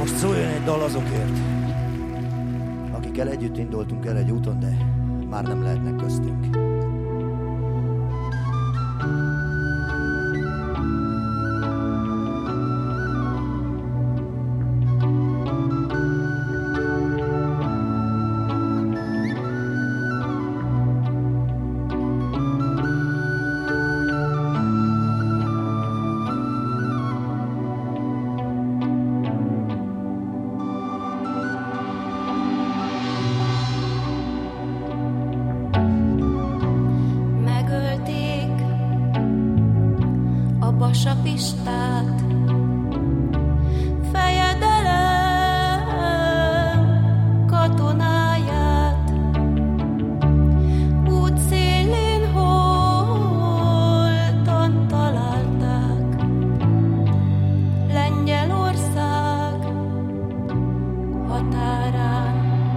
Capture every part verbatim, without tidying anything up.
Most szóljon egy dal azokért, akikkel együtt indultunk el egy úton, de már nem lehetnek köztünk. Bassa Pistát, fejedelem katonáját, útszélén holtan találták, Lengyelország határán.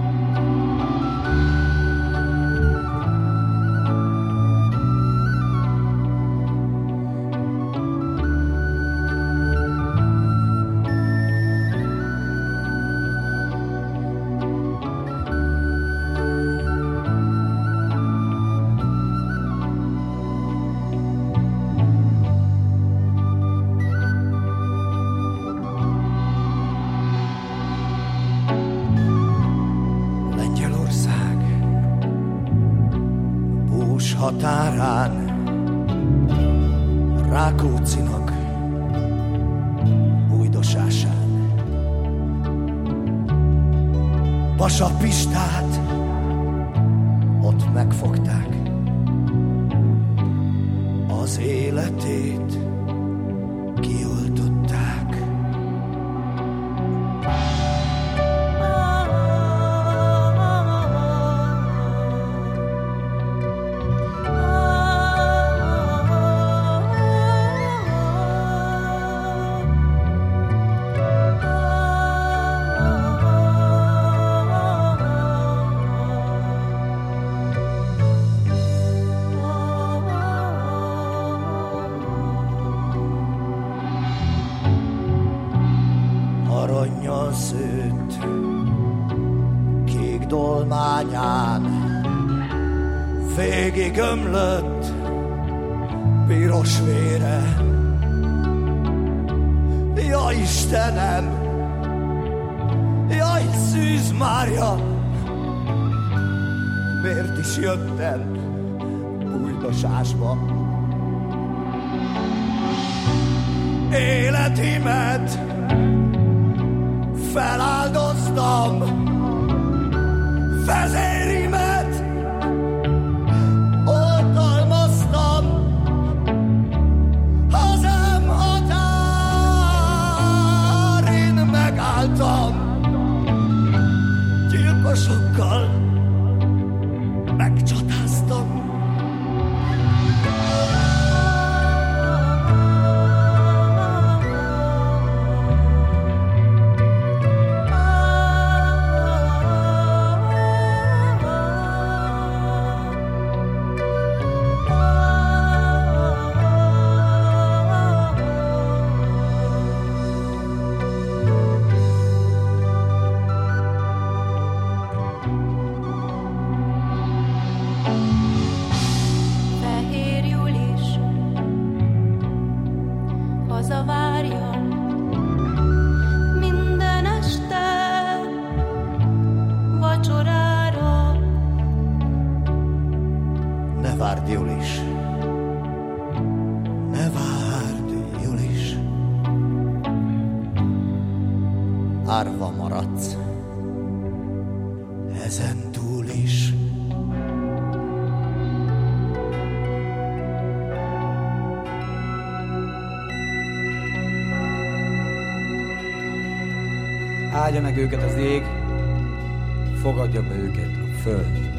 Határán, Rákóczinak bújdosásán, Bassa Pistát ott megfogták, az életét kioltották. Arannyal szőtt kék dolmányán végig ömlött piros vére. Ja Istenem, jaj Szűz Mária, miért is jöttem bújdosásba? Életimet feláldoztam, vezérimet oltalmaztam, hazám határin megálltam, gyilkosokkal megcsatáztam. Hazavárja minden este vacsorára. Ne várd, Julis, ne várd, Julis, árva maradsz ezen túl is. Áldja meg őket az ég, fogadja be őket a föld.